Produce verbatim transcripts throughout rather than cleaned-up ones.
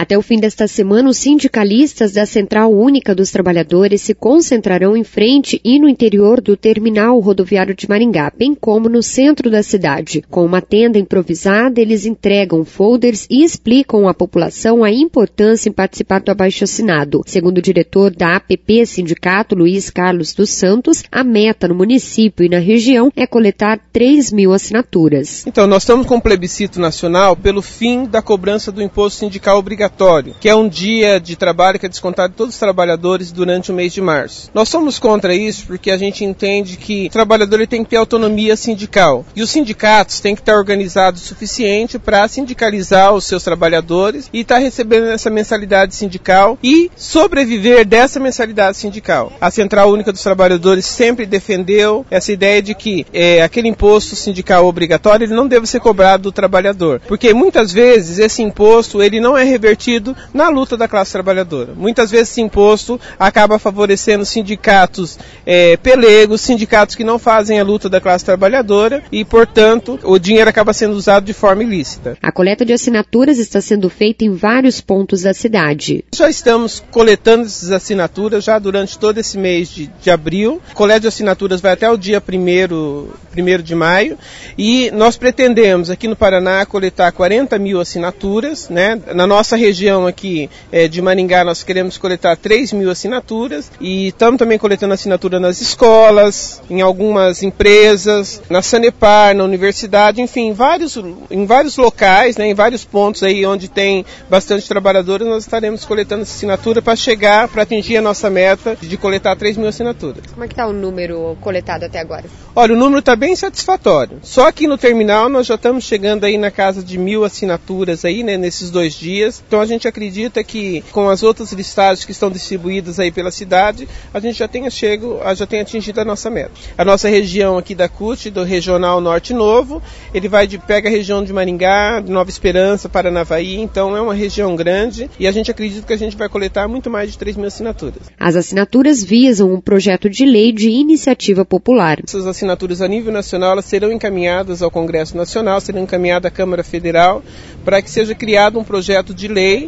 Até o fim desta semana, os sindicalistas da Central Única dos Trabalhadores se concentrarão em frente e no interior do terminal rodoviário de Maringá, bem como no centro da cidade. Com uma tenda improvisada, eles entregam folders e explicam à população a importância em participar do abaixo-assinado. Segundo o diretor da A P P Sindicato, Luiz Carlos dos Santos, a meta no município e na região é coletar três mil assinaturas. Então, nós estamos com um plebiscito nacional pelo fim da cobrança do imposto sindical obrigatório, que é um dia de trabalho que é descontado de todos os trabalhadores durante o mês de março. Nós somos contra isso porque a gente entende que o trabalhador ele tem que ter autonomia sindical e os sindicatos têm que estar organizados o suficiente para sindicalizar os seus trabalhadores e estar recebendo essa mensalidade sindical e sobreviver dessa mensalidade sindical. A Central Única dos Trabalhadores sempre defendeu essa ideia de que é, aquele imposto sindical obrigatório ele não deve ser cobrado do trabalhador, porque muitas vezes esse imposto ele não é revertido na luta da classe trabalhadora. Muitas vezes esse imposto acaba favorecendo sindicatos é, pelegos, sindicatos que não fazem a luta da classe trabalhadora e, portanto, o dinheiro acaba sendo usado de forma ilícita. A coleta de assinaturas está sendo feita em vários pontos da cidade. Já estamos coletando essas assinaturas já durante todo esse mês de, de abril. A coleta de assinaturas vai até o dia primeiro de maio e nós pretendemos aqui no Paraná coletar quarenta mil assinaturas, né? Na nossa região aqui é, de Maringá nós queremos coletar três mil assinaturas e estamos também coletando assinatura nas escolas, em algumas empresas, na Sanepar, na universidade, enfim, em vários, em vários locais, né, em vários pontos aí onde tem bastante trabalhadores, nós estaremos coletando essa assinatura para chegar, para atingir a nossa meta de coletar três mil assinaturas. Como é que está o número coletado até agora? Olha, o número está bem satisfatório. Só aqui no terminal nós já estamos chegando aí na casa de mil assinaturas aí, né, nesses dois dias. Então a gente acredita que com as outras listagens que estão distribuídas aí pela cidade, a gente já tenha chego, já tenha atingido a nossa meta. A nossa região aqui da C U T, do Regional Norte Novo, ele vai de, pega a região de Maringá, de Nova Esperança, Paranavaí, então é uma região grande e a gente acredita que a gente vai coletar muito mais de três mil assinaturas. As assinaturas visam um projeto de lei de iniciativa popular. Essas assinaturas a nível nacional elas serão encaminhadas ao Congresso Nacional, serão encaminhadas à Câmara Federal para que seja criado um projeto de lei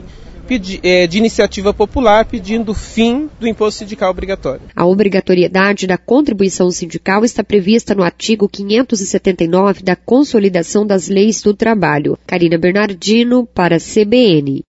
de iniciativa popular pedindo o fim do imposto sindical obrigatório. A obrigatoriedade da contribuição sindical está prevista no artigo quinhentos e setenta e nove da Consolidação das Leis do Trabalho. Carina Bernardino para a C B N.